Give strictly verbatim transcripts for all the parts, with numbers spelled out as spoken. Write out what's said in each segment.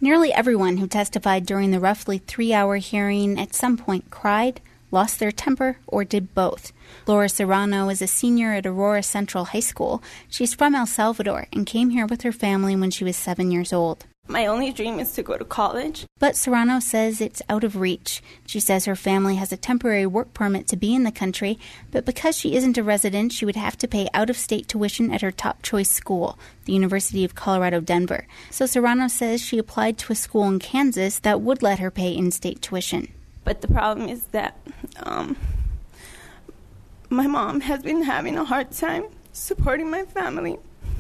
Nearly everyone who testified during the roughly three-hour hearing at some point cried, lost their temper, or did both. Laura Serrano is a senior at Aurora Central High School. She's from El Salvador and came here with her family when she was seven years old. My only dream is to go to college. But Serrano says it's out of reach. She says her family has a temporary work permit to be in the country, but because she isn't a resident, she would have to pay out-of-state tuition at her top-choice school, the University of Colorado, Denver. So Serrano says she applied to a school in Kansas that would let her pay in-state tuition. But the problem is that um, my mom has been having a hard time supporting my family.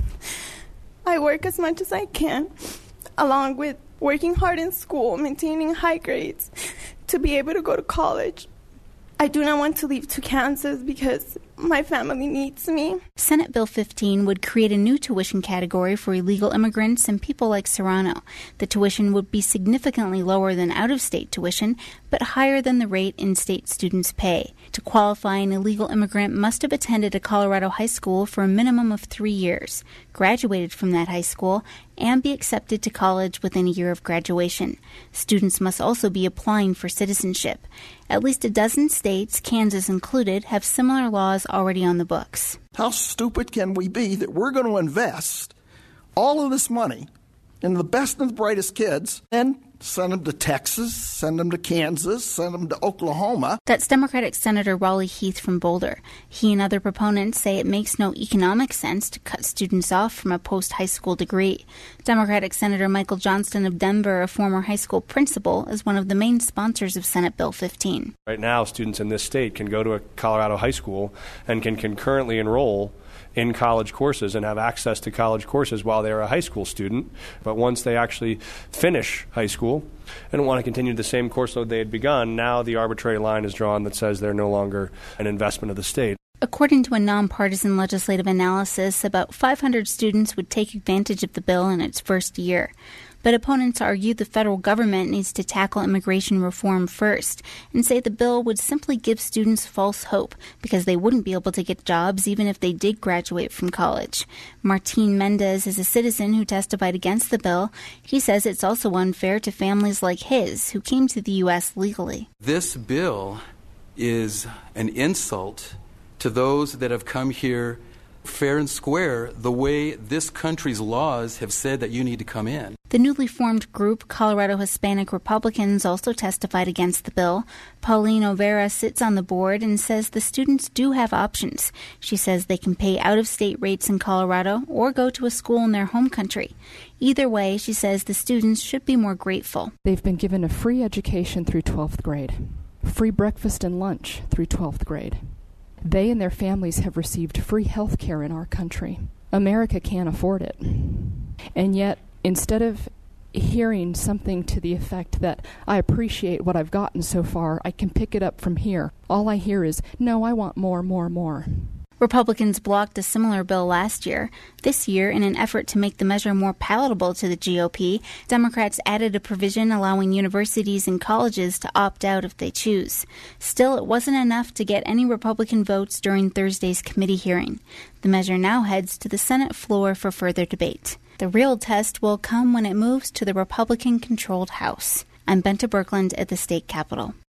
I work as much as I can, along with working hard in school, maintaining high grades, to be able to go to college. I do not want to leave to Kansas because my family needs me. Senate Bill fifteen would create a new tuition category for illegal immigrants and people like Serrano. The tuition would be significantly lower than out-of-state tuition, but higher than the rate in-state students pay. To qualify, an illegal immigrant must have attended a Colorado high school for a minimum of three years, graduated from that high school, and be accepted to college within a year of graduation. Students must also be applying for citizenship. At least a dozen states, Kansas included, have similar laws already on the books. How stupid can we be that we're going to invest all of this money in the best and the brightest kids and send them to Texas, send them to Kansas, send them to Oklahoma? That's Democratic Senator Raleigh Heath from Boulder. He and other proponents say it makes no economic sense to cut students off from a post-high school degree. Democratic Senator Michael Johnston of Denver, a former high school principal, is one of the main sponsors of Senate Bill fifteen. Right now, students in this state can go to a Colorado high school and can concurrently enroll in college courses and have access to college courses while they're a high school student. But once they actually finish high school and want to continue the same course load they had begun, now the arbitrary line is drawn that says they're no longer an investment of the state. According to a nonpartisan legislative analysis, about five hundred students would take advantage of the bill in its first year. But opponents argue the federal government needs to tackle immigration reform first and say the bill would simply give students false hope because they wouldn't be able to get jobs even if they did graduate from college. Martin Mendez is a citizen who testified against the bill. He says it's also unfair to families like his who came to the U S legally. This bill is an insult to those that have come here fair and square the way this country's laws have said that you need to come in. The newly formed group, Colorado Hispanic Republicans, also testified against the bill. Pauline O'Vera sits on the board and says the students do have options. She says they can pay out-of-state rates in Colorado or go to a school in their home country. Either way, she says the students should be more grateful. They've been given a free education through twelfth grade, free breakfast and lunch through twelfth grade. They and their families have received free health care in our country. America can't afford it. And yet, instead of hearing something to the effect that I appreciate what I've gotten so far, I can pick it up from here, all I hear is, no, I want more, more, more. Republicans blocked a similar bill last year. This year, in an effort to make the measure more palatable to the G O P, Democrats added a provision allowing universities and colleges to opt out if they choose. Still, it wasn't enough to get any Republican votes during Thursday's committee hearing. The measure now heads to the Senate floor for further debate. The real test will come when it moves to the Republican-controlled House. I'm Benta Birkeland at the state capitol.